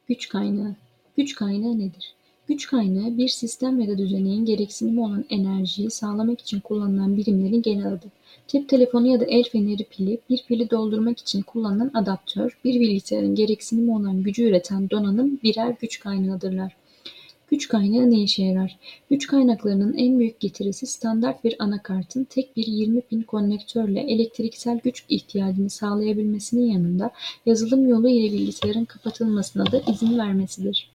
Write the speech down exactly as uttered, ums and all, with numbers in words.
Güç kaynağı. Güç kaynağı nedir? Güç kaynağı bir sistem ya da düzeneğin gereksinimi olan enerjiyi sağlamak için kullanılan birimlerin genel adı. Cep telefonu ya da el feneri pili, bir pili doldurmak için kullanılan adaptör, bir bilgisayarın gereksinimi olan gücü üreten donanım birer güç kaynağıdırlar. Güç kaynağı ne işe yarar? Güç kaynaklarının en büyük getirisi standart bir anakartın tek bir yirmi pin konnektörle elektriksel güç ihtiyacını sağlayabilmesinin yanında yazılım yolu ile bilgisayarın kapatılmasına da izin vermesidir.